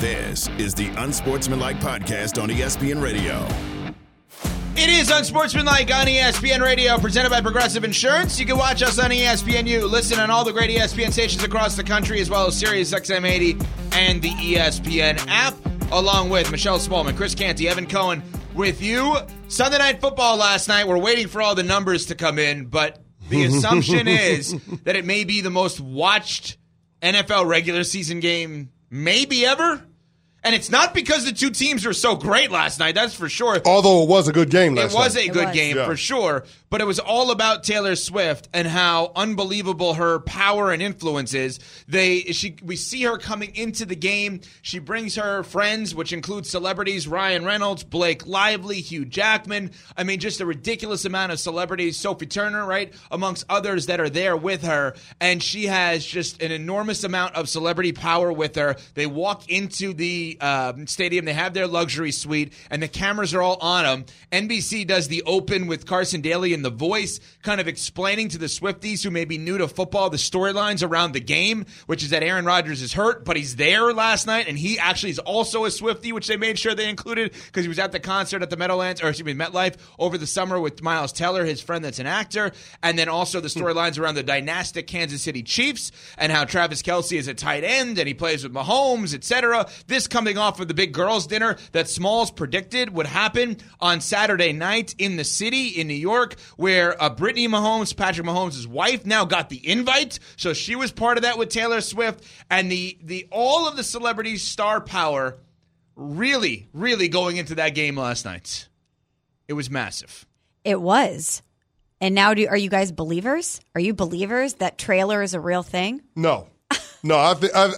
This is the Unsportsmanlike Podcast on ESPN Radio. It is Unsportsmanlike on ESPN Radio, presented by Progressive Insurance. You can watch us on ESPNU, listen on all the great ESPN stations across the country, as well as Sirius XM 80 and the ESPN app, along with Michelle Smallman, Chris Canty, Evan Cohen with you. Sunday Night Football last night. We're waiting for all the numbers to come in, but the assumption is that it may be the most watched NFL regular season game maybe ever. And it's not because the two teams were so great last night, that's for sure. Although it was a good game last night. It was a good game, for sure. But it was all about Taylor Swift and how unbelievable her power and influence is. We see her coming into the game. She brings her friends, which includes celebrities, Ryan Reynolds, Blake Lively, Hugh Jackman. I mean, just a ridiculous amount of celebrities. Sophie Turner, right, amongst others that are there with her. And she has just an enormous amount of celebrity power with her. They walk into the stadium. They have their luxury suite, and the cameras are all on them. NBC does the open with Carson Daly and The Voice, kind of explaining to the Swifties who may be new to football the storylines around the game, which is that Aaron Rodgers is hurt, but he's there last night, and he actually is also a Swiftie, which they made sure they included because he was at the concert at the MetLife over the summer with Miles Teller, his friend that's an actor, and then also the storylines around the dynastic Kansas City Chiefs and how Travis Kelce is a tight end and he plays with Mahomes, etc. This coming off of the big girls' dinner that Smalls predicted would happen on Saturday night in the city in New York, where Brittany Mahomes, Patrick Mahomes' wife, now got the invite. So she was part of that with Taylor Swift, and the all of the celebrities' star power really, really going into that game last night. It was massive. It was. And now are you guys believers? Are you believers that trailer is a real thing? No. No, I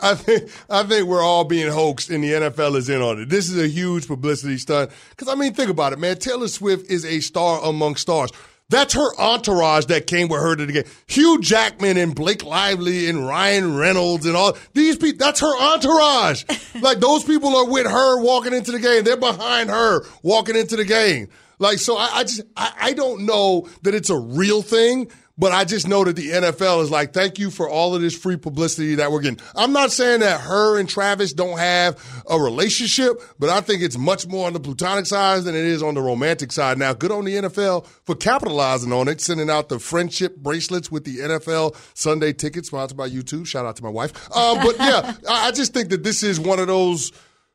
think we're all being hoaxed, and the NFL is in on it. This is a huge publicity stunt. Because, I mean, think about it, man. Taylor Swift is a star among stars. That's her entourage that came with her to the game. Hugh Jackman and Blake Lively and Ryan Reynolds and all these people. That's her entourage. Like, those people are with her walking into the game. They're behind her walking into the game. Like, so I don't know that it's a real thing. But I just know that the NFL is like, thank you for all of this free publicity that we're getting. I'm not saying that her and Travis don't have a relationship, but I think it's much more on the platonic side than it is on the romantic side. Now, good on the NFL for capitalizing on it, sending out the friendship bracelets with the NFL Sunday tickets, sponsored by YouTube. Shout out to my wife. But, yeah, I just think that this is one of those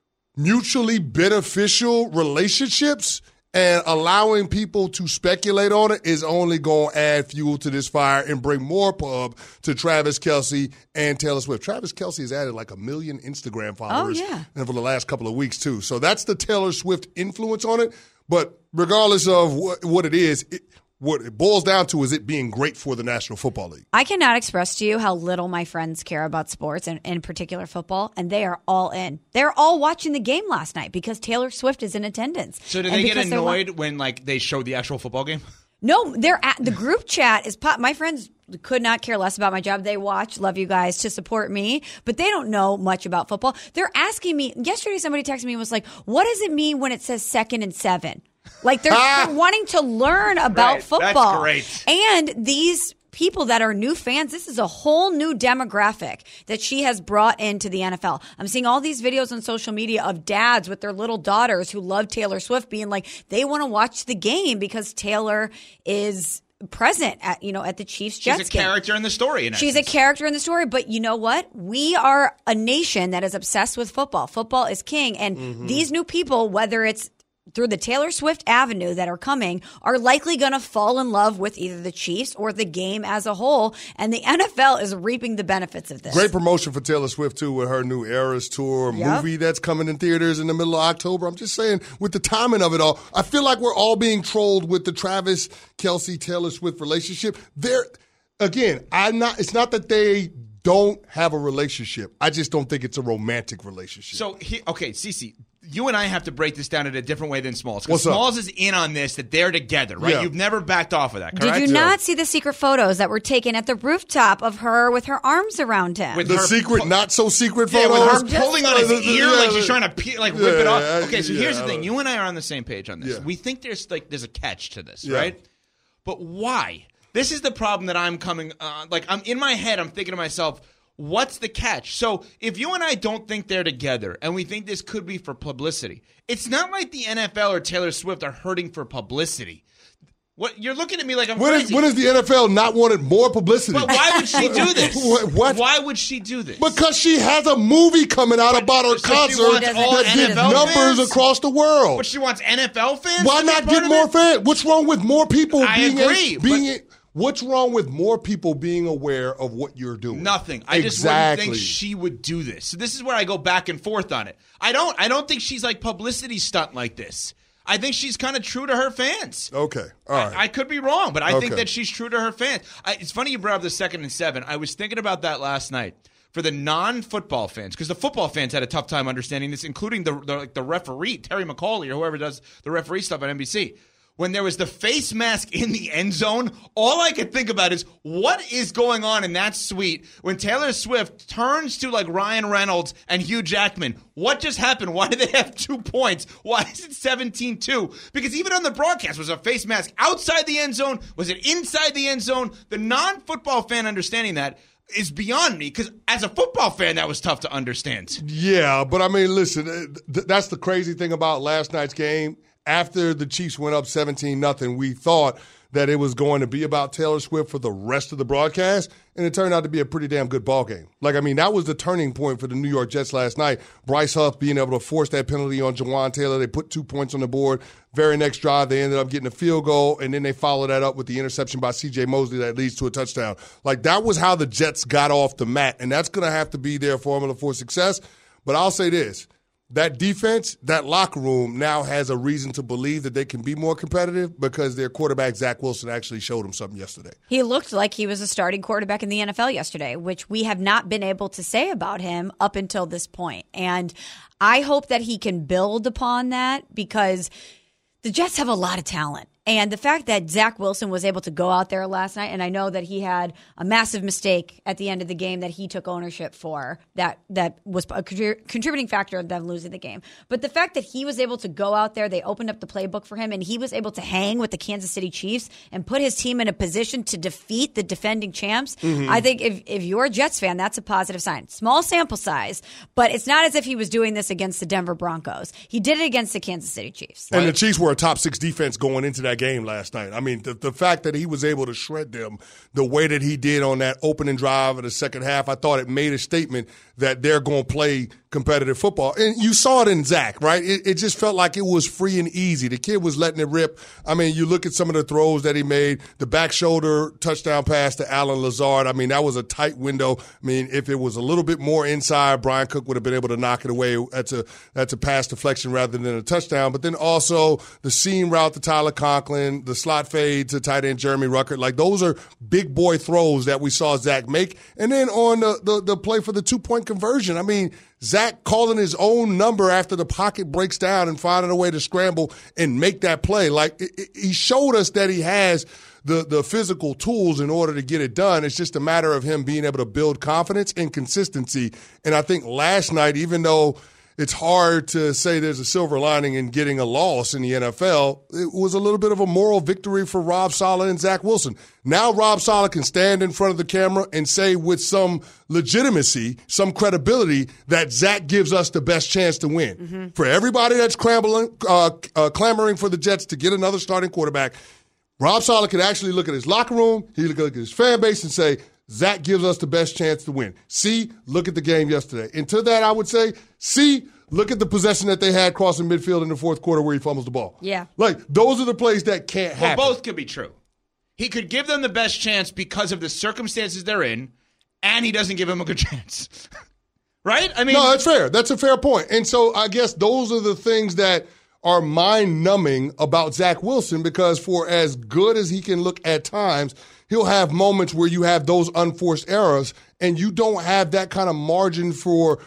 mutually beneficial relationships. And allowing people to speculate on it is only going to add fuel to this fire and bring more pub to Travis Kelce and Taylor Swift. Travis Kelce has added like 1 million Instagram followers over the last couple of weeks, too. So that's the Taylor Swift influence on it. But regardless of what it is, what it boils down to is it being great for the National Football League. I cannot express to you how little my friends care about sports, and in particular football, and they are all in. They're all watching the game last night because Taylor Swift is in attendance. So do they get annoyed when they show the actual football game? No, they're at the group chat is pop. My friends could not care less about my job. They watch, love you guys to support me, but they don't know much about football. They're asking me. Yesterday, somebody texted me and was like, "What does it mean when it says 2nd and 7?" Like they're wanting to learn about football. That's great. And these people that are new fans, this is a whole new demographic that she has brought into the NFL. I'm seeing all these videos on social media of dads with their little daughters who love Taylor Swift being like, they want to watch the game because Taylor is present at the Chiefs-Jets game. She's a character in the story. She's a character in the story, but you know what? We are a nation that is obsessed with football. Football is king, and these new people, whether it's through the Taylor Swift avenue that are coming, are likely going to fall in love with either the Chiefs or the game as a whole, and the NFL is reaping the benefits of this. Great promotion for Taylor Swift, too, with her new Eras Tour movie that's coming in theaters in the middle of October. I'm just saying, with the timing of it all, I feel like we're all being trolled with the Travis Kelce Taylor Swift relationship. It's not that they don't have a relationship. I just don't think it's a romantic relationship. So, Cece, you and I have to break this down in a different way than Smalls. Because Smalls is in on this, that they're together, right? Yeah. You've never backed off of that, correct? Did you not see the secret photos that were taken at the rooftop of her with her arms around him? With the secret, not so secret photos? Yeah, with her pulling on his ear like she's trying to rip it off. Okay, so here's the thing. You and I are on the same page on this. Yeah. We think there's a catch to this, right? But why? This is the problem that I'm coming I'm in my head, I'm thinking to myself, What's the catch? So if you and I don't think they're together and we think this could be for publicity, it's not like the NFL or Taylor Swift are hurting for publicity. What you're looking at me like I'm crazy. When has the NFL not wanted more publicity? But why would she do this? What? Why would she do this? Because she has a movie coming out about her concert that did numbers across the world. But she wants NFL fans. Why not get more fans? What's wrong with more people agree. What's wrong with more people being aware of what you're doing? Nothing. I just wouldn't think she would do this. So this is where I go back and forth on it. I don't think she's like publicity stunt like this. I think she's kind of true to her fans. Okay. All right. I could be wrong, but I think that she's true to her fans. It's funny you brought up the 2nd and 7. I was thinking about that last night. For the non-football fans, because the football fans had a tough time understanding this, including the referee, Terry McCauley, or whoever does the referee stuff on NBC. When there was the face mask in the end zone, all I could think about is what is going on in that suite when Taylor Swift turns to like Ryan Reynolds and Hugh Jackman. What just happened? Why do they have 2 points? Why is it 17-2? Because even on the broadcast, was a face mask outside the end zone? Was it inside the end zone? The non-football fan understanding that is beyond me, because as a football fan, that was tough to understand. Yeah, but I mean, listen, that's the crazy thing about last night's game. After the Chiefs went up 17-0, we thought that it was going to be about Taylor Swift for the rest of the broadcast, and it turned out to be a pretty damn good ball game. Like, I mean, that was the turning point for the New York Jets last night. Bryce Huff being able to force that penalty on Jawan Taylor. They put 2 points on the board. Very next drive, they ended up getting a field goal, and then they followed that up with the interception by C.J. Mosley that leads to a touchdown. Like, that was how the Jets got off the mat, and that's going to have to be their formula for success. But I'll say this. That defense, that locker room now has a reason to believe that they can be more competitive because their quarterback, Zach Wilson, actually showed them something yesterday. He looked like he was a starting quarterback in the NFL yesterday, which we have not been able to say about him up until this point. And I hope that he can build upon that because the Jets have a lot of talent. And the fact that Zach Wilson was able to go out there last night, and I know that he had a massive mistake at the end of the game that he took ownership for, that was a contributing factor of them losing the game. But the fact that he was able to go out there, they opened up the playbook for him, and he was able to hang with the Kansas City Chiefs and put his team in a position to defeat the defending champs. Mm-hmm. I think if you're a Jets fan, that's a positive sign. Small sample size, but it's not as if he was doing this against the Denver Broncos. He did it against the Kansas City Chiefs. And the Chiefs were a top 6 defense going into that game last night. I mean, the fact that he was able to shred them the way that he did on that opening drive of the second half, I thought it made a statement that they're going to play competitive football. And you saw it in Zach, right? It just felt like it was free and easy. The kid was letting it rip. I mean, you look at some of the throws that he made, the back shoulder touchdown pass to Alan Lazard. I mean, that was a tight window. I mean, if it was a little bit more inside, Brian Cook would have been able to knock it away. That's a pass deflection rather than a touchdown. But then also the seam route to Tyler Conklin, the slot fade to tight end Jeremy Ruckert. Like, those are big boy throws that we saw Zach make. And then on the play for the 2-point conversion, I mean, Zach calling his own number after the pocket breaks down and finding a way to scramble and make that play. Like, he showed us that he has the physical tools in order to get it done. It's just a matter of him being able to build confidence and consistency. And I think last night, even though it's hard to say there's a silver lining in getting a loss in the NFL, it was a little bit of a moral victory for Rob Saleh and Zach Wilson. Now Rob Saleh can stand in front of the camera and say with some legitimacy, some credibility, that Zach gives us the best chance to win. Mm-hmm. For everybody that's clamoring for the Jets to get another starting quarterback, Rob Saleh can actually look at his locker room, he can look at his fan base and say, Zach gives us the best chance to win. See, look at the game yesterday. And to that, I would say, look at the possession that they had crossing midfield in the fourth quarter where he fumbles the ball. Yeah. Like, those are the plays that can't happen. Well, both could be true. He could give them the best chance because of the circumstances they're in, and he doesn't give them a good chance. Right? I mean, no, that's fair. That's a fair point. And so I guess those are the things that are mind-numbing about Zach Wilson, because for as good as he can look at times, he'll have moments where you have those unforced errors, and you don't have that kind of margin for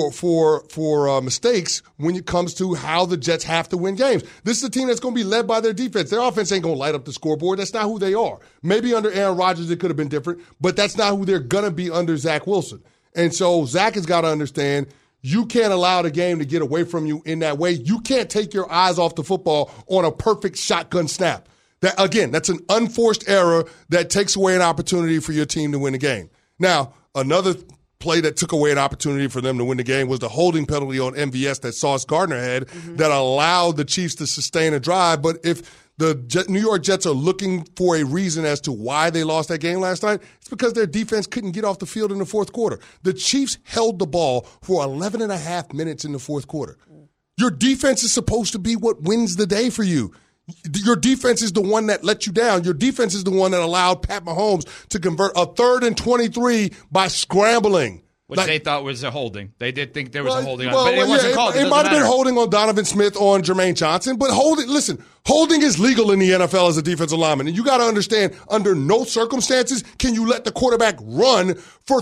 mistakes when it comes to how the Jets have to win games. This is a team that's going to be led by their defense. Their offense ain't going to light up the scoreboard. That's not who they are. Maybe under Aaron Rodgers it could have been different, but that's not who they're going to be under Zach Wilson. And so Zach has got to understand, you can't allow the game to get away from you in that way. You can't take your eyes off the football on a perfect shotgun snap. That's an unforced error that takes away an opportunity for your team to win the game. Now, another play that took away an opportunity for them to win the game was the holding penalty on MVS that Sauce Gardner had that allowed the Chiefs to sustain a drive. But if the New York Jets are looking for a reason as to why they lost that game last night, it's because their defense couldn't get off the field in the fourth quarter. The Chiefs held the ball for 11 and a half minutes in the fourth quarter. Your defense is supposed to be what wins the day for you. Your defense is the one that let you down. Your defense is the one that allowed Pat Mahomes to convert a 3rd and 23 by scrambling. Which they thought was a holding. They did think there was a holding on it, but it wasn't called. It might have been holding on Donovan Smith on Jermaine Johnson, but holding is legal in the NFL as a defensive lineman. And you got to understand, under no circumstances can you let the quarterback run for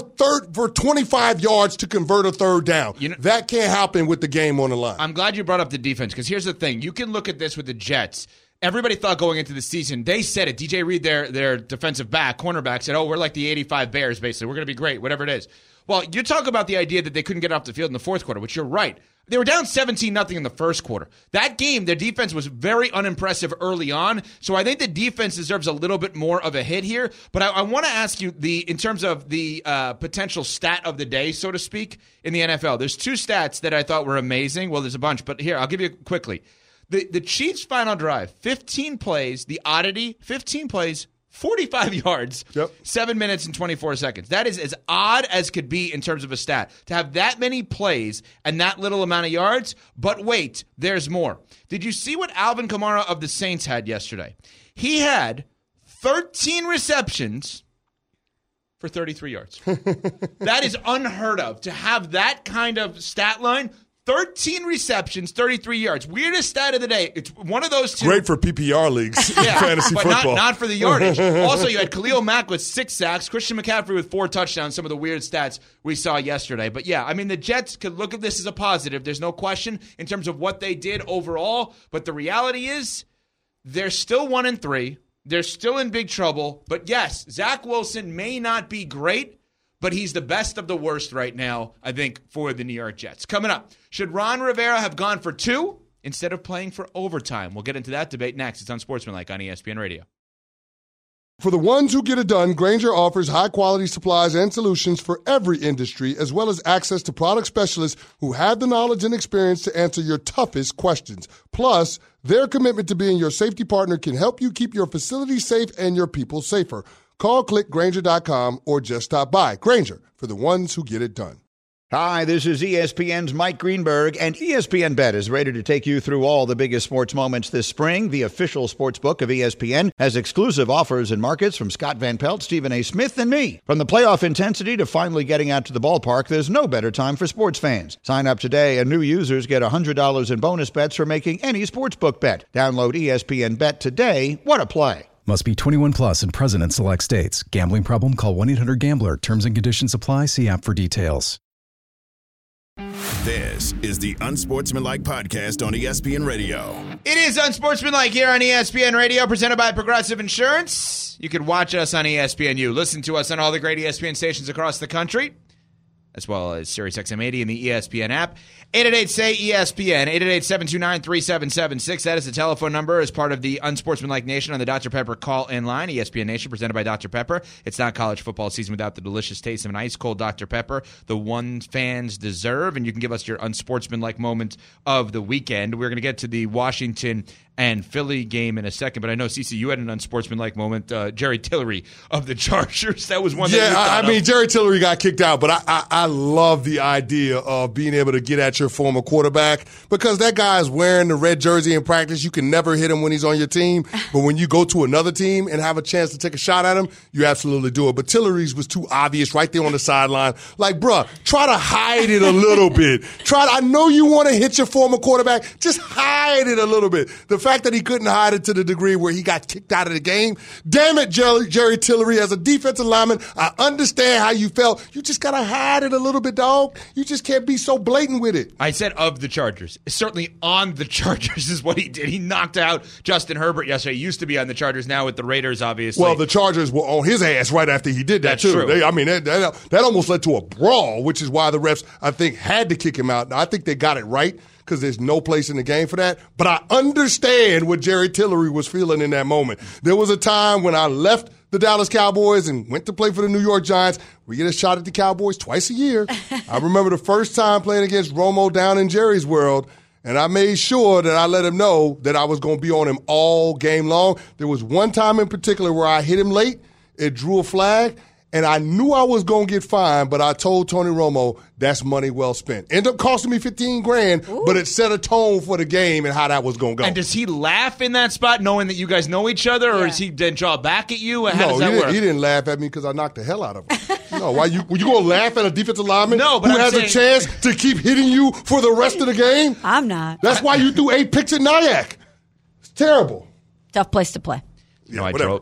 25 yards to convert a 3rd down. That can't happen with the game on the line. I'm glad you brought up the defense, because here's the thing. You can look at this with the Jets. Everybody thought going into the season, they said it. DJ Reed, their defensive cornerback, said, we're like the 85 Bears, basically. We're going to be great, whatever it is. Well, you talk about the idea that they couldn't get off the field in the fourth quarter, which you're right. They were down 17-0 in the first quarter. That game, their defense was very unimpressive early on, so I think the defense deserves a little bit more of a hit here. But I want to ask you, in terms of the potential stat of the day, so to speak, in the NFL, there's 2 stats that I thought were amazing. Well, there's a bunch, but here, I'll give you quickly. The Chiefs' final drive, 15 plays, the oddity, 15 plays, 45 yards, 7 minutes and 24 seconds. That is as odd as could be in terms of a stat. To have that many plays and that little amount of yards, but wait, there's more. Did you see what Alvin Kamara of the Saints had yesterday? He had 13 receptions for 33 yards. That is unheard of. To have that kind of stat line, 13 receptions, 33 yards. Weirdest stat of the day. It's one of those 2. Great for PPR leagues in fantasy but football. Not for the yardage. Also, you had Khalil Mack with 6 sacks, Christian McCaffrey with 4 touchdowns, some of the weird stats we saw yesterday. But yeah, I mean, the Jets could look at this as a positive. There's no question in terms of what they did overall. But the reality is they're still 1-3. They're still in big trouble. But yes, Zach Wilson may not be great, but he's the best of the worst right now, I think, for the New York Jets. Coming up, should Ron Rivera have gone for 2 instead of playing for overtime? We'll get into that debate next. It's on Sportsmanlike on ESPN Radio. For the ones who get it done, Grainger offers high-quality supplies and solutions for every industry, as well as access to product specialists who have the knowledge and experience to answer your toughest questions. Plus, their commitment to being your safety partner can help you keep your facility safe and your people safer. Call, click Grainger.com, or just stop by. Grainger, for the ones who get it done. Hi, this is ESPN's Mike Greenberg, and ESPN Bet is ready to take you through all the biggest sports moments this spring. The official sports book of ESPN has exclusive offers and markets from Scott Van Pelt, Stephen A. Smith, and me. From the playoff intensity to finally getting out to the ballpark, there's no better time for sports fans. Sign up today, and new users get $100 in bonus bets for making any sportsbook bet. Download ESPN Bet today. What a play. Must be 21 plus and present in select states. Gambling problem? Call 1-800-GAMBLER. Terms and conditions apply. See app for details. This is the Unsportsmanlike Podcast on ESPN Radio. It is Unsportsmanlike here on ESPN Radio, presented by Progressive Insurance. You can watch us on ESPNU. Listen to us on all the great ESPN stations across the country, as well as SiriusXM 80 and the ESPN app. 888-SAY-ESPN, 888-729-3776. That is the telephone number as part of the Unsportsmanlike Nation on the Dr. Pepper call-in line. ESPN Nation presented by Dr. Pepper. It's not college football season without the delicious taste of an ice-cold Dr. Pepper, the one fans deserve. And you can give us your unsportsmanlike moment of the weekend. We're going to get to the Washington and Philly game in a second, but I know, CeCe, you had an unsportsmanlike moment. Jerry Tillery of the Chargers. That was one that you thought of. Jerry Tillery got kicked out, but I love the idea of being able to get at your former quarterback, because that guy is wearing the red jersey in practice. You can never hit him when he's on your team, but when you go to another team and have a chance to take a shot at him, you absolutely do it. But Tillery's was too obvious right there on the sideline. Like, bruh, try to hide it a little bit. I know you want to hit your former quarterback. Just hide it a little bit. The fact that he couldn't hide it to the degree where he got kicked out of the game. Damn it, Jerry Tillery. As a defensive lineman, I understand how you felt. You just got to hide it a little bit, dog. You just can't be so blatant with it. I said of the Chargers. Certainly on the Chargers is what he did. He knocked out Justin Herbert yesterday. He used to be on the Chargers, now with the Raiders, obviously. Well, the Chargers were on his ass right after he did that, That's too. True. That almost led to a brawl, which is why the refs, I think, had to kick him out. Now, I think they got it right, because there's no place in the game for that. But I understand what Jerry Tillery was feeling in that moment. There was a time when I left the Dallas Cowboys and went to play for the New York Giants. We get a shot at the Cowboys twice a year. I remember the first time playing against Romo down in Jerry's World, and I made sure that I let him know that I was going to be on him all game long. There was one time in particular where I hit him late. It drew a flag. And I knew I was going to get fined, but I told Tony Romo that's money well spent. Ended up costing me $15,000, but it set a tone for the game and how that was going to go. And does he laugh in that spot knowing that you guys know each other, or does he then draw back at you? How does that work? He didn't laugh at me because I knocked the hell out of him. No, why you going to laugh at a defensive lineman but who has a chance to keep hitting you for the rest of the game? I'm not. That's why you threw 8 picks at Nyack. It's terrible. Tough place to play. Yeah,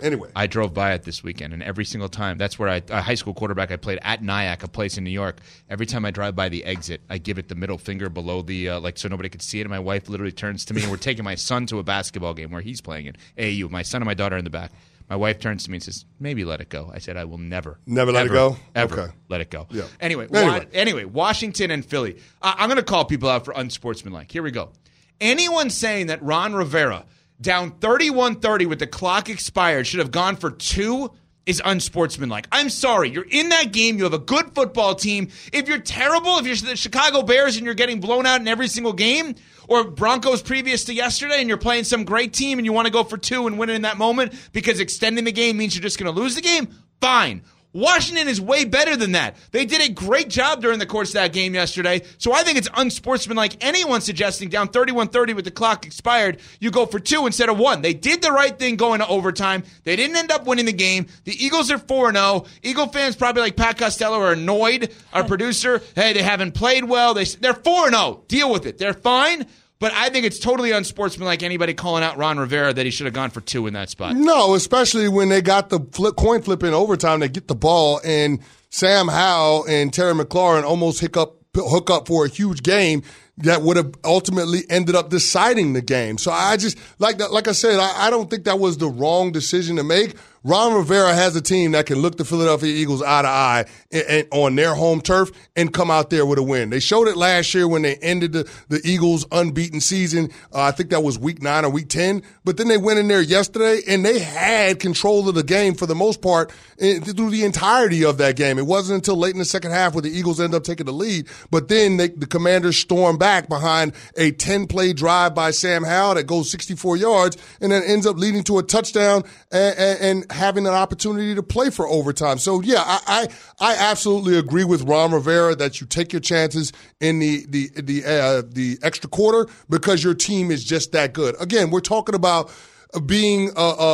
I drove by it this weekend, and every single time, that's where a high school quarterback I played at Nyack, a place in New York. Every time I drive by the exit, I give it the middle finger below the, so nobody could see it. And my wife literally turns to me, and we're taking my son to a basketball game where he's playing in AAU. My son and my daughter are in the back. My wife turns to me and says, maybe let it go. I said, I will never let it go? Ever okay. let it go. Yeah. Anyway, Washington and Philly. I'm going to call people out for unsportsmanlike. Here we go. Anyone saying that Ron Rivera, down 31-30 with the clock expired, should have gone for 2 is unsportsmanlike. I'm sorry. You're in that game. You have a good football team. If you're terrible, if you're the Chicago Bears and you're getting blown out in every single game, or Broncos previous to yesterday and you're playing some great team and you want to go for 2 and win it in that moment because extending the game means you're just going to lose the game, fine. Washington is way better than that. They did a great job during the course of that game yesterday, so I think it's unsportsmanlike anyone suggesting down 31-30 with the clock expired, you go for 2 instead of 1. They did the right thing going to overtime. They didn't end up winning the game. The Eagles are 4-0. Eagle fans probably like Pat Costello are annoyed, our producer. Hey, they haven't played well. They're 4-0. Deal with it. They're fine. But I think it's totally unsportsmanlike anybody calling out Ron Rivera that he should have gone for 2 in that spot. No, especially when they got the coin flip in overtime. They get the ball, and Sam Howell and Terry McLaurin almost hook up for a huge game that would have ultimately ended up deciding the game. So I just, like I said, I don't think that was the wrong decision to make. Ron Rivera has a team that can look the Philadelphia Eagles eye to eye on their home turf and come out there with a win. They showed it last year when they ended the Eagles' unbeaten season. I think that was week 9 or week 10. But then they went in there yesterday, and they had control of the game for the most part through the entirety of that game. It wasn't until late in the second half where the Eagles ended up taking the lead. But then the Commanders stormed back behind a 10-play drive by Sam Howell that goes 64 yards and then ends up leading to a touchdown and having an opportunity to play for overtime. So, yeah, I absolutely agree with Ron Rivera that you take your chances in the extra quarter because your team is just that good. Again, we're talking about being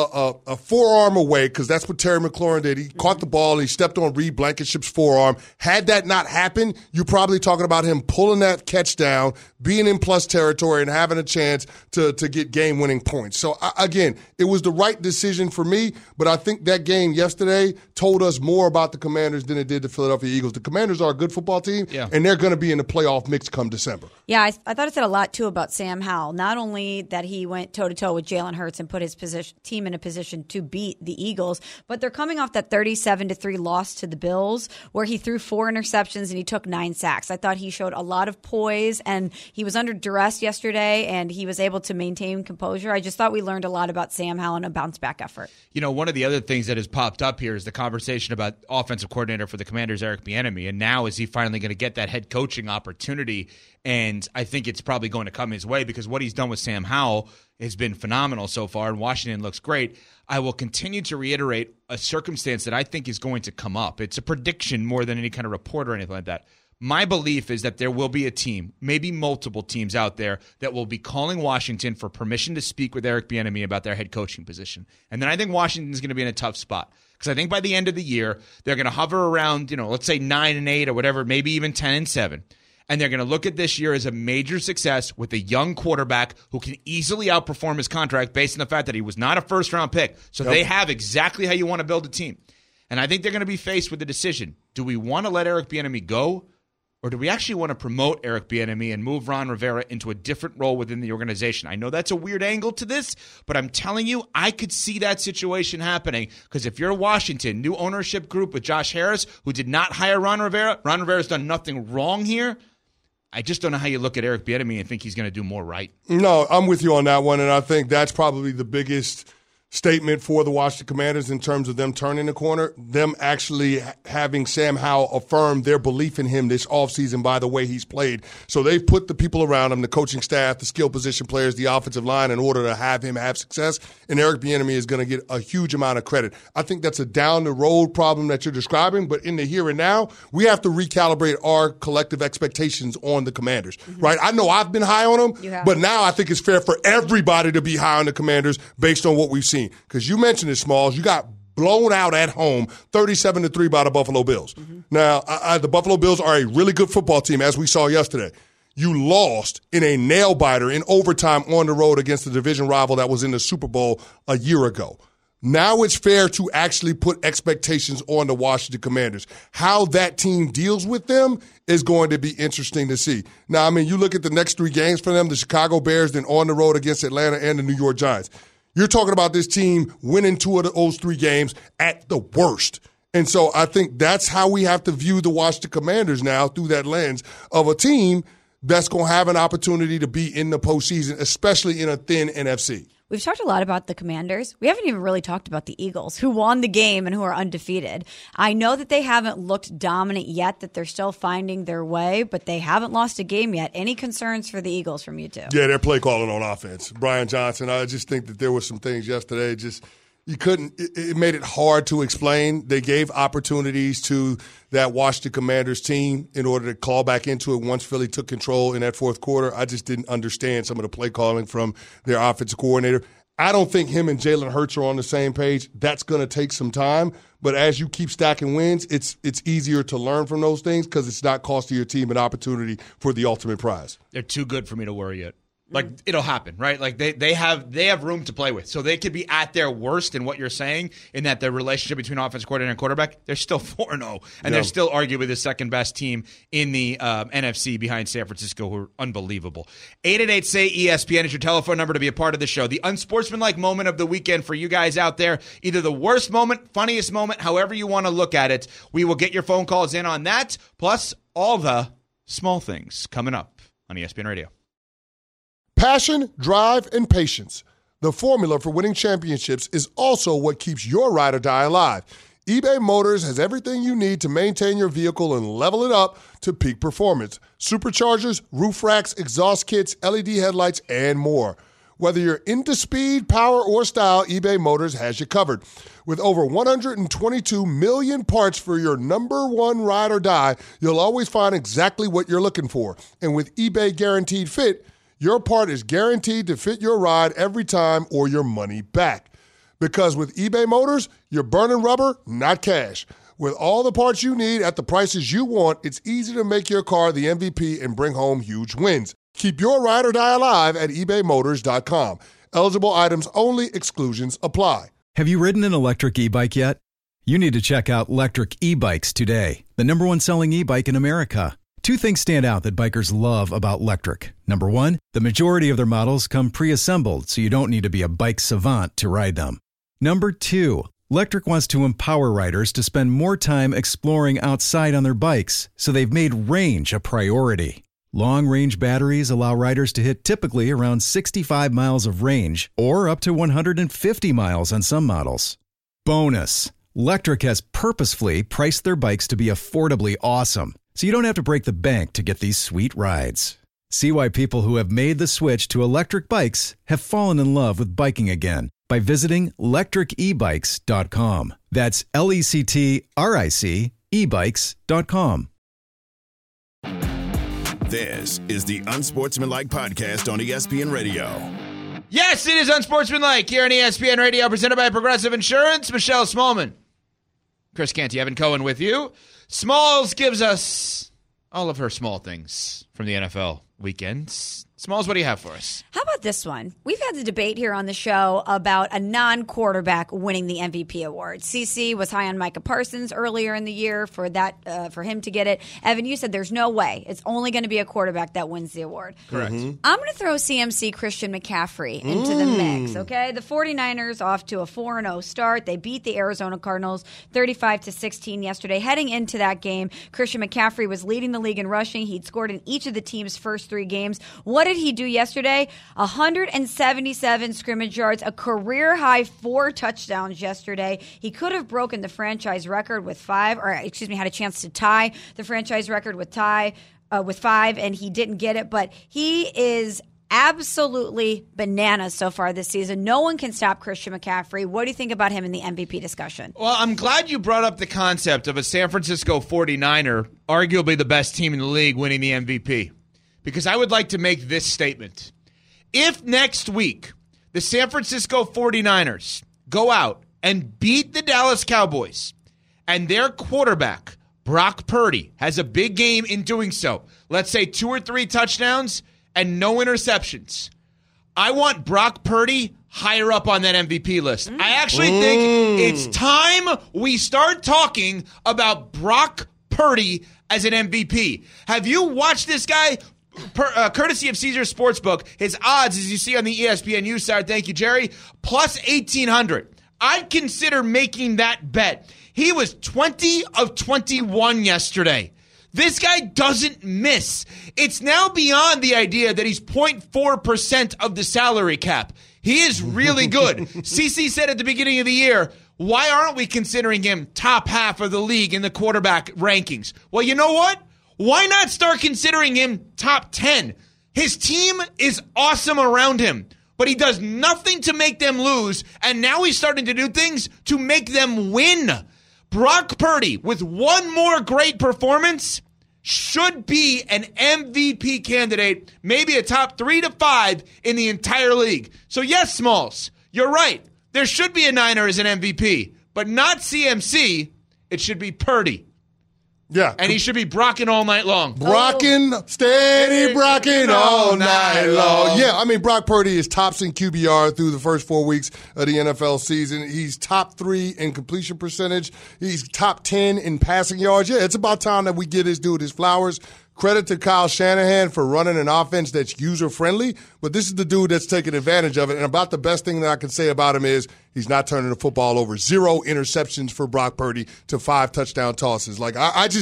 a forearm away, because that's what Terry McLaurin did. He caught the ball and he stepped on Reed Blankenship's forearm. Had that not happened, you're probably talking about him pulling that catch down, being in plus territory, and having a chance to get game-winning points. So, again, it was the right decision for me, but I think that game yesterday told us more about the Commanders than it did the Philadelphia Eagles. The Commanders are a good football team, and they're going to be in the playoff mix come December. Yeah, I thought it said a lot, too, about Sam Howell. Not only that he went toe-to-toe with Jalen Hurts and put his team in a position to beat the Eagles, but they're coming off that 37-3 loss to the Bills, where he threw 4 interceptions and he took 9 sacks. I thought he showed a lot of poise, and he was under duress yesterday, and he was able to maintain composure. I just thought we learned a lot about Sam Howell and a bounce-back effort. You know, one of the other things that has popped up here is the conversation about offensive coordinator for the Commanders, Eric Bieniemy, and now is he finally going to get that head coaching opportunity? And I think it's probably going to come his way because what he's done with Sam Howell has been phenomenal so far, and Washington looks great. I will continue to reiterate a circumstance that I think is going to come up. It's a prediction more than any kind of report or anything like that. My belief is that there will be a team, maybe multiple teams out there, that will be calling Washington for permission to speak with Eric Bieniemy about their head coaching position. And then I think Washington's going to be in a tough spot because I think by the end of the year, they're going to hover around, let's say 9-8 or whatever, maybe even 10-7. And they're going to look at this year as a major success with a young quarterback who can easily outperform his contract based on the fact that he was not a first-round pick. So they have exactly how you want to build a team. And I think they're going to be faced with the decision. Do we want to let Eric Bieniemy go? Or do we actually want to promote Eric Bieniemy and move Ron Rivera into a different role within the organization? I know that's a weird angle to this, but I'm telling you, I could see that situation happening. Because if you're Washington, new ownership group with Josh Harris, who did not hire Ron Rivera's done nothing wrong here. I just don't know how you look at Eric Bieniemy and think he's going to do more right. No, I'm with you on that one, and I think that's probably the biggest statement for the Washington Commanders in terms of them turning the corner, them actually having Sam Howell affirm their belief in him this offseason by the way he's played. So they've put the people around him, the coaching staff, the skill position players, the offensive line, in order to have him have success. And Eric Bieniemy is going to get a huge amount of credit. I think that's a down-the-road problem that you're describing, but in the here and now, we have to recalibrate our collective expectations on the Commanders, right? I know I've been high on them, but now I think it's fair for everybody to be high on the Commanders based on what we've seen. Because you mentioned it, Smalls, you got blown out at home 37-3 by the Buffalo Bills. Now, the Buffalo Bills are a really good football team, as we saw yesterday. You lost in a nail-biter in overtime on the road against the division rival that was in the Super Bowl a year ago. Now it's fair to actually put expectations on the Washington Commanders. How that team deals with them is going to be interesting to see. Now, I mean, you look at the next 3 games for them, the Chicago Bears, then on the road against Atlanta and the New York Giants. You're talking about this team winning 2 of those 3 games at the worst. And so I think that's how we have to view the Washington Commanders now, through that lens of a team that's going to have an opportunity to be in the postseason, especially in a thin NFC. We've talked a lot about the Commanders. We haven't even really talked about the Eagles, who won the game and who are undefeated. I know that they haven't looked dominant yet, that they're still finding their way, but they haven't lost a game yet. Any concerns for the Eagles from you two? Yeah, they're play calling on offense. Brian Johnson, I just think that there were some things yesterday it made it hard to explain. They gave opportunities to that Washington Commanders team in order to claw back into it once Philly took control in that fourth quarter. I just didn't understand some of the play calling from their offensive coordinator. I don't think him and Jalen Hurts are on the same page. That's going to take some time. But as you keep stacking wins, it's easier to learn from those things because it's not costing your team an opportunity for the ultimate prize. They're too good for me to worry yet. Like, it'll happen, right? Like, they have room to play with. So they could be at their worst in what you're saying, in that the relationship between offensive coordinator and quarterback, they're still 4-0. And they're still arguably the second-best team in the NFC behind San Francisco, who are unbelievable. 888-SAY-ESPN is your telephone number to be a part of the show. The unsportsmanlike moment of the weekend for you guys out there, either the worst moment, funniest moment, however you want to look at it. We will get your phone calls in on that, plus all the small things coming up on ESPN Radio. Passion, drive, and patience. The formula for winning championships is also what keeps your ride or die alive. eBay Motors has everything you need to maintain your vehicle and level it up to peak performance. Superchargers, roof racks, exhaust kits, LED headlights, and more. Whether you're into speed, power, or style, eBay Motors has you covered. With over 122 million parts for your number one ride or die, you'll always find exactly what you're looking for. And with eBay Guaranteed Fit, your part is guaranteed to fit your ride every time or your money back. Because with eBay Motors, you're burning rubber, not cash. With all the parts you need at the prices you want, it's easy to make your car the MVP and bring home huge wins. Keep your ride or die alive at ebaymotors.com. Eligible items only. Exclusions apply. Have you ridden an electric e-bike yet? You need to check out Lectric E-Bikes today, the #1 selling e-bike in America. 2 things stand out that bikers love about Lectric. Number 1, the majority of their models come pre-assembled, so you don't need to be a bike savant to ride them. Number 2, Lectric wants to empower riders to spend more time exploring outside on their bikes, so they've made range a priority. Long-range batteries allow riders to hit typically around 65 miles of range, or up to 150 miles on some models. Bonus, Lectric has purposefully priced their bikes to be affordably awesome, so you don't have to break the bank to get these sweet rides. See why people who have made the switch to electric bikes have fallen in love with biking again by visiting lectricebikes.com. That's LECTRIC ebikes.com. This is the Unsportsmanlike Podcast on ESPN Radio. Yes, it is Unsportsmanlike here on ESPN Radio, presented by Progressive Insurance. Michelle Smallman, Chris Canty, Evan Cohen with you. Smalls gives us all of her small things from the NFL weekends. Smalls, what do you have for us? How about this one? We've had the debate here on the show about a non-quarterback winning the MVP award. CC was high on Micah Parsons earlier in the year for him to get it. Evan, you said there's no way. It's only going to be a quarterback that wins the award. Correct. I'm going to throw CMC Christian McCaffrey into the mix, okay? The 49ers off to a 4-0 start. They beat the Arizona Cardinals 35-16 yesterday. Heading into that game, Christian McCaffrey was leading the league in rushing. He'd scored in each of the team's first 3 games. What did he do yesterday? 177 scrimmage yards, a career-high 4 touchdowns yesterday. He could have broken the franchise record with 5, had a chance to tie the franchise record with 5, and he didn't get it. But he is absolutely bananas so far this season. No one can stop Christian McCaffrey. What do you think about him in the MVP discussion? Well, I'm glad you brought up the concept of a San Francisco 49er, arguably the best team in the league, winning the MVP. Because I would like to make this statement. If next week the San Francisco 49ers go out and beat the Dallas Cowboys and their quarterback, Brock Purdy, has a big game in doing so, let's say 2 or 3 touchdowns and no interceptions, I want Brock Purdy higher up on that MVP list. I actually think it's time we start talking about Brock Purdy as an MVP. Have you watched this guy? Courtesy of Caesars Sportsbook, his odds, as you see on the ESPNU side, thank you, Jerry, plus 1,800. I'd consider making that bet. He was 20 of 21 yesterday. This guy doesn't miss. It's now beyond the idea that he's 0.4% of the salary cap. He is really good. CC said at the beginning of the year, why aren't we considering him top half of the league in the quarterback rankings? Well, you know what? Why not start considering him top 10? His team is awesome around him, but he does nothing to make them lose, and now he's starting to do things to make them win. Brock Purdy, with one more great performance, should be an MVP candidate, maybe a top 3 to 5 in the entire league. So yes, Smalls, you're right. There should be a Niner as an MVP, but not CMC. It should be Purdy. Yeah. And he should be brocking all night long. Brocking, steady brocking all night long. Yeah, I mean, Brock Purdy is tops in QBR through the first 4 weeks of the NFL season. He's top 3 in completion percentage. He's top 10 in passing yards. Yeah, it's about time that we get this dude his flowers. Credit to Kyle Shanahan for running an offense that's user-friendly, but this is the dude that's taking advantage of it. And about the best thing that I can say about him is he's not turning the football over. 0 interceptions for Brock Purdy to 5 touchdown tosses. Like,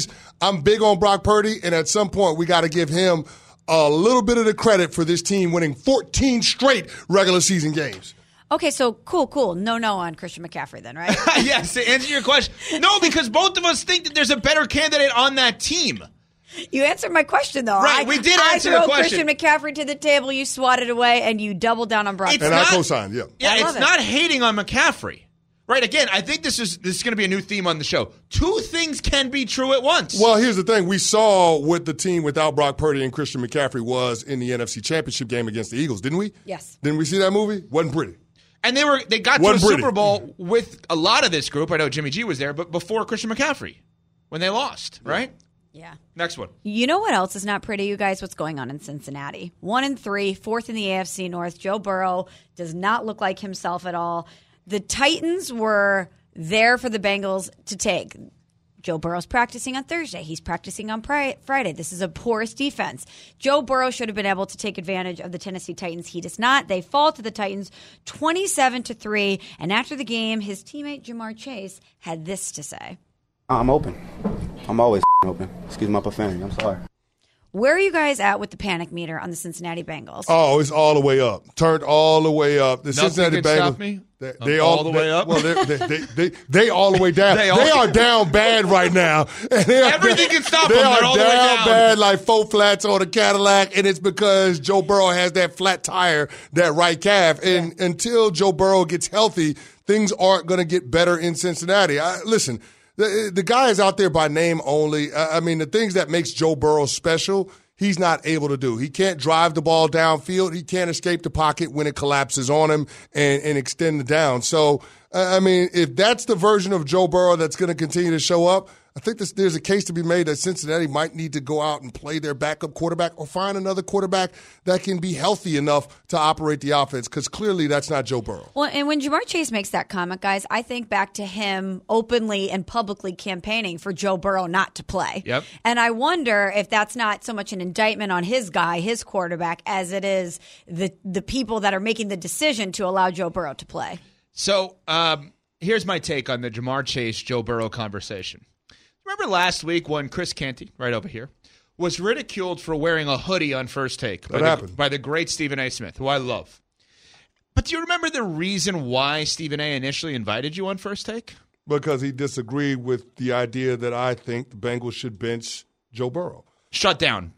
I'm big on Brock Purdy, and at some point we got to give him a little bit of the credit for this team winning 14 straight regular season games. Okay, so cool. No on Christian McCaffrey then, right? Yes, to answer your question. No, because both of us think that there's a better candidate on that team. You answered my question, though. Right, we did answer the question. I throw Christian McCaffrey to the table, you swat it away, and you doubled down on Brock. And I co-signed, yeah. Yeah, it's not hating on McCaffrey. Right, again, I think this is going to be a new theme on the show. 2 things can be true at once. Well, here's the thing. We saw what the team without Brock Purdy and Christian McCaffrey was in the NFC Championship game against the Eagles, didn't we? Yes. Didn't we see that movie? Wasn't pretty. And they got to a Super Bowl with a lot of this group. I know Jimmy G was there, but before Christian McCaffrey, when they lost, right? Yeah. Next one. You know what else is not pretty, you guys? What's going on in Cincinnati? 1-3, 4th in the AFC North. Joe Burrow does not look like himself at all. The Titans were there for the Bengals to take. Joe Burrow's practicing on Thursday. He's practicing on Friday. This is a porous defense. Joe Burrow should have been able to take advantage of the Tennessee Titans. He does not. They fall to the Titans 27-3. And after the game, his teammate Jamar Chase had this to say. I'm open. I'm always open. Excuse my profanity. I'm sorry. Where are you guys at with the panic meter on the Cincinnati Bengals? Oh, it's all the way up. Turned all the way up. The Nothing Cincinnati can Bengals. Stop me? They all the way up. Well, they all the way down. They are down bad right now. Everything can stop them. They're all the way down. Bad, like 4 flats on a Cadillac, and it's because Joe Burrow has that flat tire, that right calf. And until Joe Burrow gets healthy, things aren't going to get better in Cincinnati. Listen. The guy is out there by name only. I mean, the things that makes Joe Burrow special, he's not able to do. He can't drive the ball downfield. He can't escape the pocket when it collapses on him and extend the down. So, I mean, if that's the version of Joe Burrow that's going to continue to show up, I think there's a case to be made that Cincinnati might need to go out and play their backup quarterback or find another quarterback that can be healthy enough to operate the offense, because clearly that's not Joe Burrow. Well, and when Jamar Chase makes that comment, guys, I think back to him openly and publicly campaigning for Joe Burrow not to play. Yep. And I wonder if that's not so much an indictment on his guy, his quarterback, as it is the people that are making the decision to allow Joe Burrow to play. So here's my take on the Jamar Chase, Joe Burrow conversation. Remember last week when Chris Canty, right over here, was ridiculed for wearing a hoodie on First Take by the great Stephen A. Smith, who I love. But do you remember the reason why Stephen A. initially invited you on First Take? Because he disagreed with the idea that I think the Bengals should bench Joe Burrow. Shut down.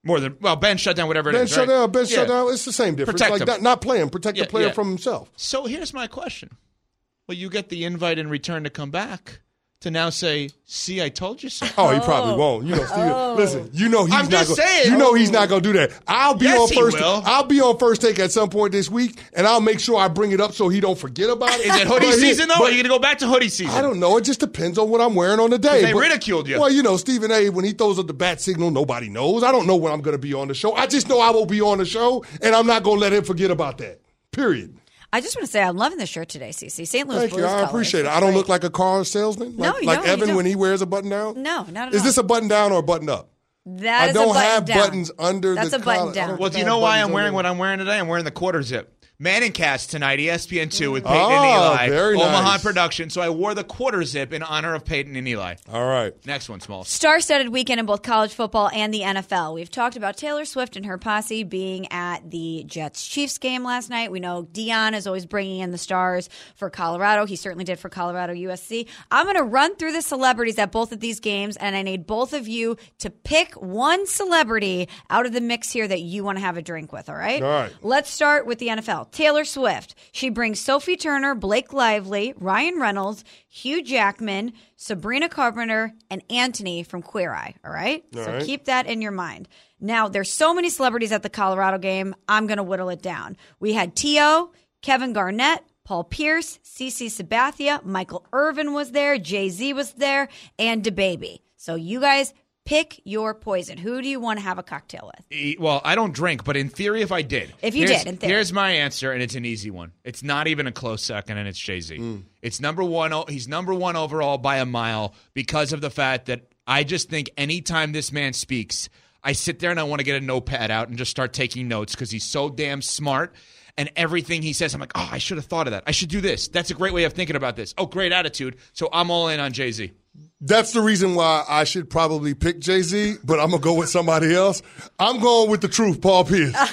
Ben shut down, whatever it is. Shut down, shut down. It's the same difference. Protect like him. Not play him. Protect the player from himself. So here's my question. Well, you get the invite in return to come back to now say, see, I told you so. Oh, he probably won't. You know, Steve, listen, you know he's I'm not just going. saying. You know he's not going to do that. I'll be Yes, on first. he will. I'll be on First Take at some point this week, and I'll make sure I bring it up so he don't forget about it. Is it hoodie season though? Or are you going to go back to hoodie season? I don't know. It just depends on what I'm wearing on the day. They ridiculed you. Well, you know, Stephen A. when he throws up the bat signal, nobody knows. I don't know when I'm going to be on the show. I just know I will be on the show, and I'm not going to let him forget about that. Period. I just want to say I'm loving the shirt today, Cece. St. Louis Thank Blues you. I colors. appreciate it. It's I don't great. look like a car salesman? No, you like don't. You Evan don't. when he wears a button down? No, not at all. Is this a button down or a button up? That I is don't a button have down. buttons under That's the a button collar. down. Well, do you know why I'm wearing what I'm wearing today? I'm wearing the quarter zip. Manningcast tonight, ESPN2 with Peyton and Eli. Very Omaha nice. production. So I wore the quarter zip in honor of Peyton and Eli. All right. Next one, Smalls. Star-studded weekend in both college football and the NFL. We've talked about Taylor Swift and her posse being at the Jets-Chiefs game last night. We know Dion is always bringing in the stars for Colorado. He certainly did for Colorado USC. I'm going to run through the celebrities at both of these games, and I need both of you to pick one celebrity out of the mix here that you want to have a drink with, all right? All right. Let's start with the NFL. Taylor Swift. She brings Sophie Turner, Blake Lively, Ryan Reynolds, Hugh Jackman, Sabrina Carpenter, and Anthony from Queer Eye. All right? All So right. keep that in your mind. Now, there's so many celebrities at the Colorado game. I'm going to whittle it down. We had T.O., Kevin Garnett, Paul Pierce, CeCe Sabathia, Michael Irvin was there, Jay-Z was there, and DaBaby. So you guys pick your poison. Who do you want to have a cocktail with? Well, I don't drink, but in theory, if I did. If you did, in theory. Here's my answer, and it's an easy one. It's not even a close second, and it's Jay-Z. It's number one. He's number one overall by a mile because of the fact that I just think anytime this man speaks, I sit there and I want to get a notepad out and just start taking notes because he's so damn smart. And everything he says, I'm like, oh, I should have thought of that. I should do this. That's a great way of thinking about this. Oh, great attitude. So I'm all in on Jay-Z. That's the reason why I should probably pick Jay-Z, but I'm going to go with somebody else. I'm going with the truth, Paul Pierce. God.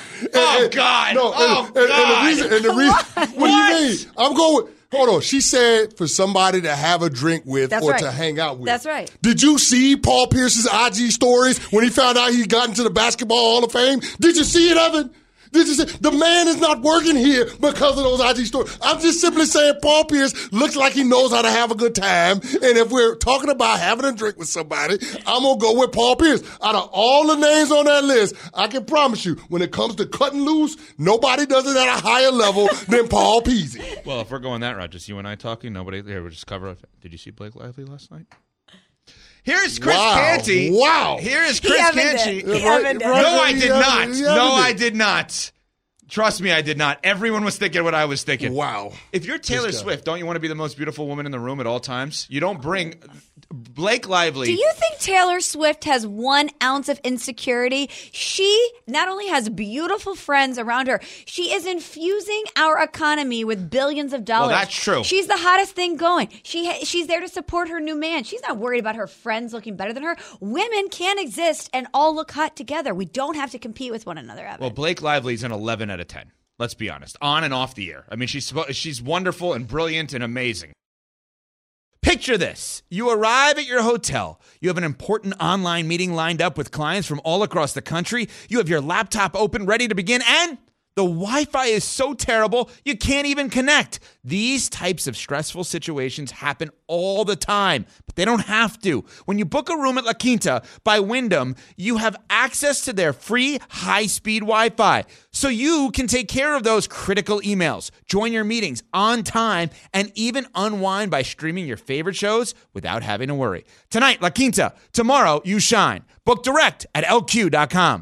And the reason, what do you mean? I'm going with, hold on. She said for somebody to have a drink with That's or right. to hang out with. That's right. Did you see Paul Pierce's IG stories when he found out he got into the Basketball Hall of Fame? Did you see it, Evan? Did you see? The man is not working here because of those IG stories. I'm just simply saying Paul Pierce looks like he knows how to have a good time. And if we're talking about having a drink with somebody, I'm going to go with Paul Pierce. Out of all the names on that list, I can promise you, when it comes to cutting loose, nobody does it at a higher level than Paul Peasy. Well, if we're going that route, just you and I talking, nobody here. We'll just cover it. Did you see Blake Lively last night? Here's Chris Canty. Wow. Here is Chris Canty. He Evan did. No, I did not. He No, did. I did not. Trust me, I did not. Everyone was thinking what I was thinking. Wow. If you're Taylor Swift, don't you want to be the most beautiful woman in the room at all times? You don't bring Blake Lively. Do you think Taylor Swift has 1 ounce of insecurity? She not only has beautiful friends around her, she is infusing our economy with billions of dollars. Well, that's true. She's the hottest thing going. She's there to support her new man. She's not worried about her friends looking better than her. Women can exist and all look hot together. We don't have to compete with one another, Evan. Well, Blake Lively's an 11 out of 10. Let's be honest. On and off the air. I mean, she's wonderful and brilliant and amazing. Picture this. You arrive at your hotel. You have an important online meeting lined up with clients from all across the country. You have your laptop open, ready to begin, and the Wi-Fi is so terrible, you can't even connect. These types of stressful situations happen all the time, but they don't have to. When you book a room at La Quinta by Wyndham, you have access to their free high-speed Wi-Fi, so you can take care of those critical emails, join your meetings on time, and even unwind by streaming your favorite shows without having to worry. Tonight, La Quinta. Tomorrow, you shine. Book direct at LQ.com.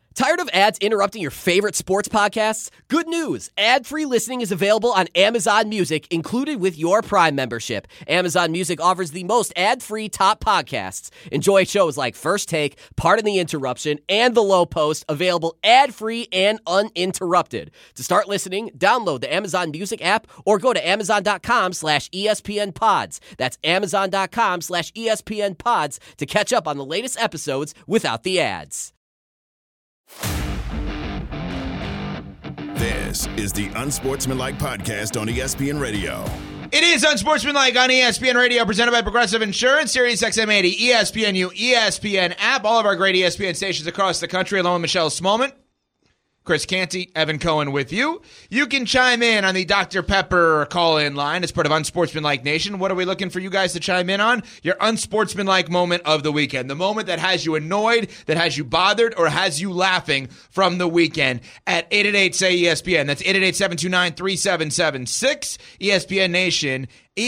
Tired of ads interrupting your favorite sports podcasts? Good news! Ad-free listening is available on Amazon Music, included with your Prime membership. Amazon Music offers the most ad-free top podcasts. Enjoy shows like First Take, Pardon the Interruption, and The Low Post, available ad-free and uninterrupted. To start listening, download the Amazon Music app or go to amazon.com/ESPN Pods. That's amazon.com/ESPN Pods to catch up on the latest episodes without the ads. This is the Unsportsmanlike Podcast on ESPN Radio. It is Unsportsmanlike on ESPN Radio, presented by Progressive Insurance, Sirius XM 80, ESPNU, ESPN app, all of our great ESPN stations across the country, along with Michelle Smallman, Chris Canty, Evan Cohen with you. You can chime in on the Dr. Pepper call-in line as part of Unsportsmanlike Nation. What are we looking for you guys to chime in on? Your unsportsmanlike moment of the weekend. The moment that has you annoyed, that has you bothered, or has you laughing from the weekend at 888-SAY-ESPN. That's 888-729-3776. ESPN Nation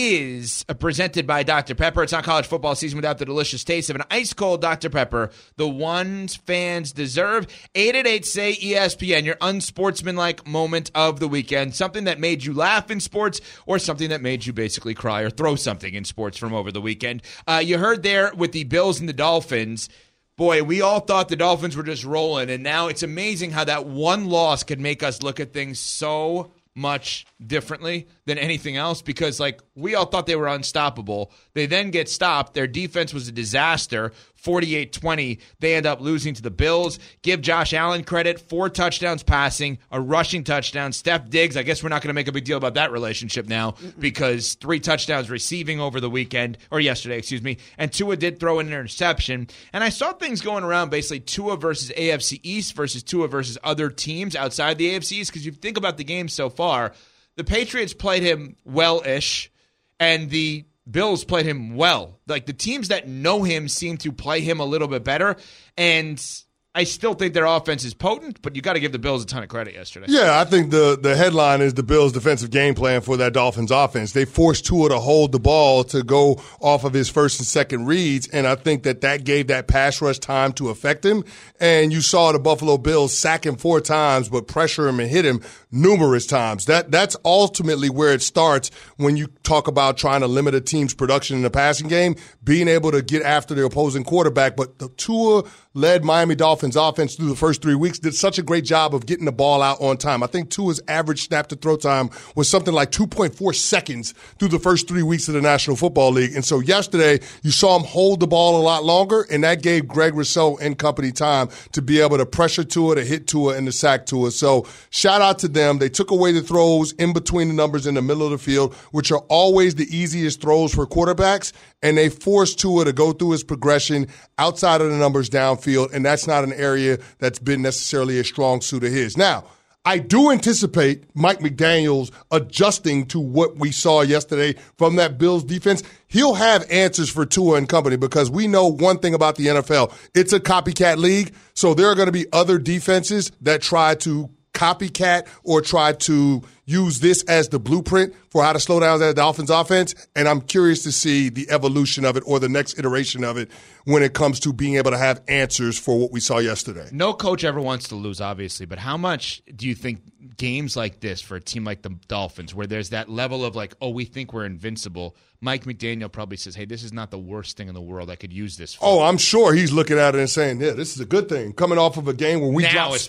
is presented by Dr. Pepper. It's not college football season without the delicious taste of an ice-cold Dr. Pepper, the ones fans deserve. 888-SAY-ESPN, your unsportsmanlike moment of the weekend. Something that made you laugh in sports or something that made you basically cry or throw something in sports from over the weekend. You heard there with the Bills and the Dolphins. Boy, we all thought the Dolphins were just rolling, and now it's amazing how that one loss could make us look at things so much differently than anything else, because we all thought they were unstoppable. They then get stopped. Their defense was a disaster. 48-20. They end up losing to the Bills. Give Josh Allen credit. 4 touchdowns passing, a rushing touchdown. Steph Diggs, I guess we're not going to make a big deal about that relationship now because 3 touchdowns receiving over the weekend, or yesterday, excuse me, and Tua did throw an interception. And I saw things going around, basically Tua versus AFC East versus Tua versus other teams outside the AFC East, because you think about the game so far, the Patriots played him well-ish, and the Bills played him well. Like, the teams that know him seem to play him a little bit better, and I still think their offense is potent, but you got to give the Bills a ton of credit yesterday. Yeah, I think the headline is the Bills' defensive game plan for that Dolphins offense. They forced Tua to hold the ball to go off of his first and second reads, and I think that gave that pass rush time to affect him. And you saw the Buffalo Bills sack him 4 times, but pressure him and hit him numerous times. That's ultimately where it starts when you talk about trying to limit a team's production in the passing game, being able to get after the opposing quarterback. But the Tua-led Miami Dolphins offense through the first 3 weeks did such a great job of getting the ball out on time. I think Tua's average snap-to-throw time was something like 2.4 seconds through the first 3 weeks of the National Football League. And so yesterday, you saw him hold the ball a lot longer, and that gave Greg Rousseau and company time to be able to pressure Tua, to hit Tua, and to sack Tua. So shout out to them. They took away the throws in between the numbers in the middle of the field, which are always the easiest throws for quarterbacks, and they forced Tua to go through his progression outside of the numbers downfield, and that's not an area that's been necessarily a strong suit of his. Now, I do anticipate Mike McDaniels adjusting to what we saw yesterday from that Bills defense. He'll have answers for Tua and company, because we know one thing about the NFL. It's a copycat league, so there are going to be other defenses that try to copycat or try to use this as the blueprint for how to slow down that Dolphins offense, and I'm curious to see the evolution of it or the next iteration of it when it comes to being able to have answers for what we saw yesterday. No coach ever wants to lose, obviously, but how much do you think games like this for a team like the Dolphins, where there's that level of we think we're invincible, Mike McDaniel probably says, hey, this is not the worst thing in the world. I could use this for. Oh, I'm sure he's looking at it and saying, yeah, this is a good thing. Coming off of a game where we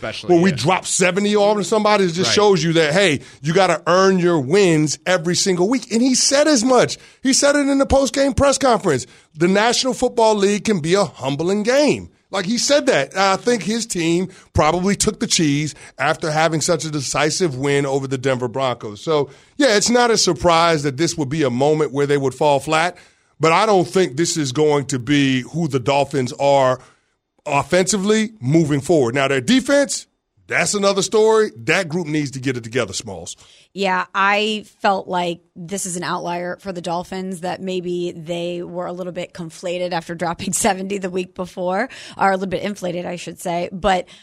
drop 70 on somebody, it just shows you that, hey, you got to earn your wins every single week. And he said as much. He said it in the post-game press conference. The National Football League can be a humbling game. He said that. I think his team probably took the cheese after having such a decisive win over the Denver Broncos. So, yeah, it's not a surprise that this would be a moment where they would fall flat, but I don't think this is going to be who the Dolphins are offensively moving forward. Now, their defense, that's another story. That group needs to get it together, Smalls. Yeah, I felt like this is an outlier for the Dolphins, that maybe they were a little bit conflated after dropping 70 the week before, or a little bit inflated, I should say. But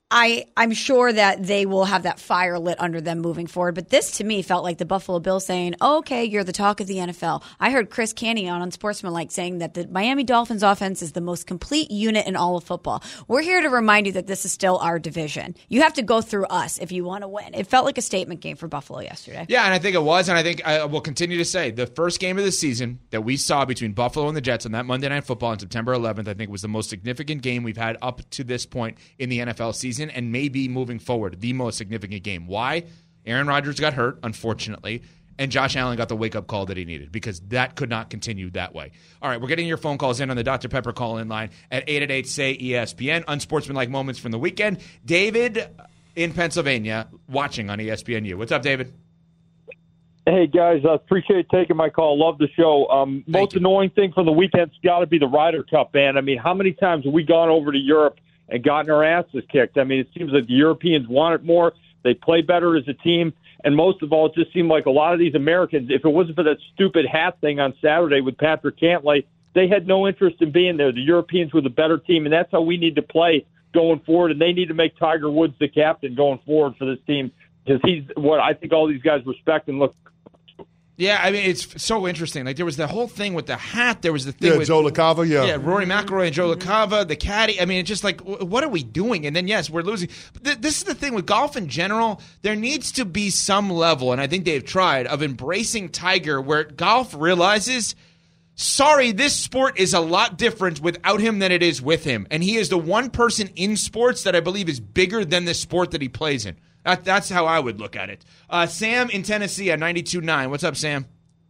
I'm sure that they will have that fire lit under them moving forward. But this, to me, felt like the Buffalo Bills saying, okay, you're the talk of the NFL. I heard Chris Canty on Unsportsmanlike saying that the Miami Dolphins offense is the most complete unit in all of football. We're here to remind you that this is still our division. You have to go through us if you want to win. It felt like a statement game for Buffalo yesterday. Yeah, and I think it was, and I think I will continue to say the first game of the season that we saw between Buffalo and the Jets on that Monday Night Football on September 11th, I think was the most significant game we've had up to this point in the NFL season, and maybe moving forward, the most significant game. Why? Aaron Rodgers got hurt, unfortunately, and Josh Allen got the wake-up call that he needed because that could not continue that way. All right, we're getting your phone calls in on the Dr. Pepper call-in line at 888-SAY-ESPN. Unsportsmanlike moments from the weekend. David in Pennsylvania watching on ESPNU. What's up, David? Hey, guys, I appreciate taking my call. Love the show. Most annoying thing from the weekend's got to be the Ryder Cup, man. I mean, how many times have we gone over to Europe and gotten our asses kicked? I mean, it seems like the Europeans want it more. They play better as a team. And most of all, it just seemed like a lot of these Americans, if it wasn't for that stupid hat thing on Saturday with Patrick Cantlay, they had no interest in being there. The Europeans were the better team, and that's how we need to play going forward. And they need to make Tiger Woods the captain going forward for this team because he's what I think all these guys respect and look. Yeah, I mean, it's so interesting. Like, there was the whole thing with the hat. There was the thing with Joe LaCava, Yeah, Rory McIlroy and Joe LaCava, the caddy. I mean, it's just like, what are we doing? And then, yes, we're losing. But this is the thing with golf in general. There needs to be some level, and I think they've tried, of embracing Tiger where golf realizes, sorry, this sport is a lot different without him than it is with him. And he is the one person in sports that I believe is bigger than the sport that he plays in. That's how I would look at it. Sam in Tennessee at 92.9. What's up, Sam?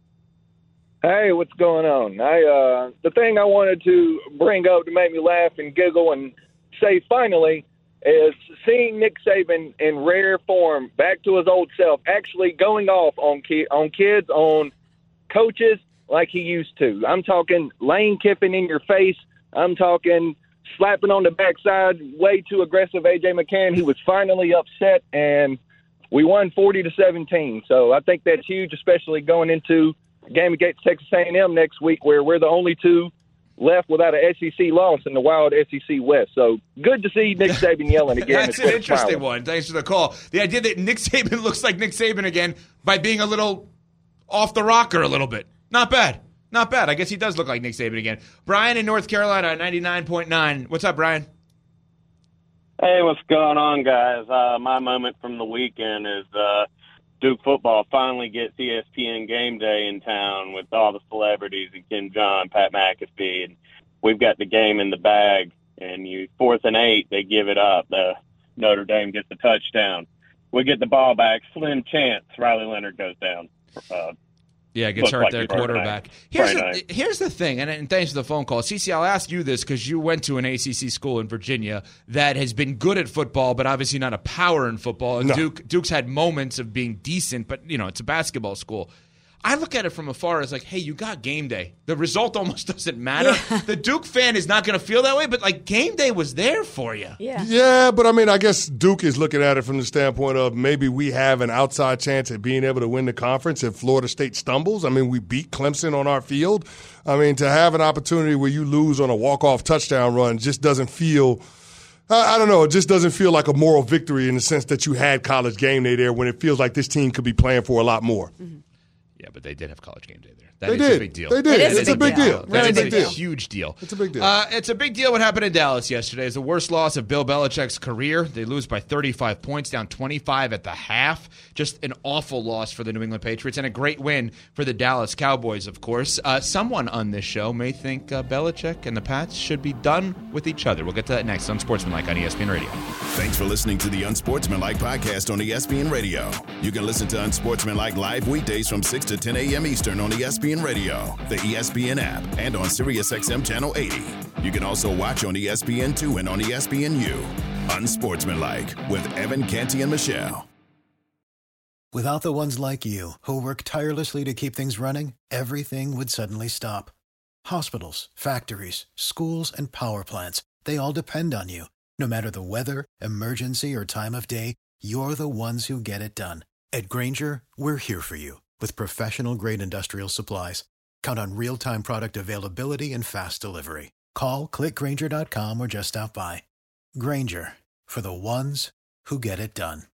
Hey, what's going on? The thing I wanted to bring up to make me laugh and giggle and say finally is seeing Nick Saban in rare form, back to his old self, actually going off on kids, on coaches like he used to. I'm talking Lane Kiffin in your face. I'm talking slapping on the backside, way too aggressive A.J. McCann. He was finally upset, and we won 40-17. So I think that's huge, especially going into a game against Texas A&M next week where we're the only two left without an SEC loss in the wild SEC West. So good to see Nick Saban yelling again. That's an interesting one. Thanks for the call. The idea that Nick Saban looks like Nick Saban again by being a little off the rocker a little bit. Not bad. Not bad. I guess he does look like Nick Saban again. Brian in North Carolina at 99.9. What's up, Brian? Hey, what's going on, guys? My moment from the weekend is Duke football finally gets ESPN Game Day in town with all the celebrities and Ken John, Pat McAfee, and we've got the game in the bag. And 4th and 8, they give it up. Notre Dame gets the touchdown. We get the ball back. Slim chance Riley Leonard goes down. Yeah, gets hurt their quarterback. Here's the thing, and thanks for the phone call. CC, I'll ask you this because you went to an ACC school in Virginia that has been good at football, but obviously not a power in football. No. Duke's had moments of being decent, but, it's a basketball school. I look at it from afar as like, hey, you got game day. The result almost doesn't matter. Yeah. The Duke fan is not going to feel that way, but like game day was there for you. Yeah, but I mean, I guess Duke is looking at it from the standpoint of maybe we have an outside chance at being able to win the conference if Florida State stumbles. I mean, we beat Clemson on our field. I mean, to have an opportunity where you lose on a walk-off touchdown run just doesn't feel – I don't know. It just doesn't feel like a moral victory in the sense that you had College game day there when it feels like this team could be playing for a lot more. Mm-hmm. Yeah, but they did have College game day there. They did. A big deal. They did. It's a big deal. Really big deal. Huge deal. It's a big deal. It's a big deal what happened in Dallas yesterday. It's the worst loss of Bill Belichick's career. They lose by 35 points, down 25 at the half. Just an awful loss for the New England Patriots and a great win for the Dallas Cowboys, of course. Someone on this show may think Belichick and the Pats should be done with each other. We'll get to that next on Sportsmanlike on ESPN Radio. Thanks for listening to the Unsportsmanlike podcast on ESPN Radio. You can listen to Unsportsmanlike live weekdays from 6 to 10 a.m. Eastern on ESPN Radio, the ESPN app, and on SiriusXM Channel 80. You can also watch on ESPN2 and on ESPNU. Unsportsmanlike with Evan Canty and Michelle. Without the ones like you who work tirelessly to keep things running, everything would suddenly stop. Hospitals, factories, schools, and power plants, they all depend on you. No matter the weather, emergency, or time of day, you're the ones who get it done. At Grainger, we're here for you with professional-grade industrial supplies. Count on real-time product availability and fast delivery. Call, click Grainger.com, or just stop by. Grainger, for the ones who get it done.